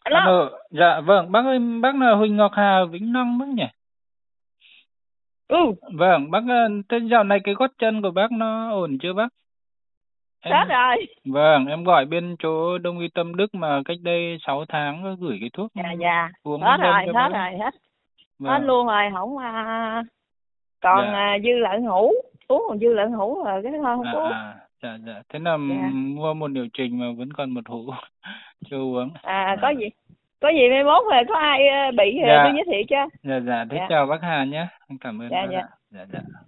Alo. Alo, dạ vâng, bác ơi, bác là Huỳnh Ngọc Hà ở Vĩnh Long bác nhỉ? Ừ. Vâng, bác, thế dạo này cái gót chân của bác nó ổn chưa bác? Hết Em, rồi. vâng, em gọi bên chỗ Đông y Tâm Đức mà cách đây 6 tháng có gửi cái thuốc Dạ dạ. uống Hết nhân rồi, lên cho hết bác ấy. rồi, hết. Hết Vâng, luôn rồi, không còn dạ, dư lợn hũ. Uống còn dư lợn hũ rồi cái thôi không có uống. dạ, dạ. Thế là Dạ. mua một liệu trình mà vẫn còn một hũ chưa uống. Có Vâng. gì, có gì mai mốt rồi có ai bị thì tôi Dạ, giới thiệu cho. dạ, dạ. Thế Dạ chào bác Hà nhé. Em cảm ơn dạ bác dạ. ạ. Dạ, dạ.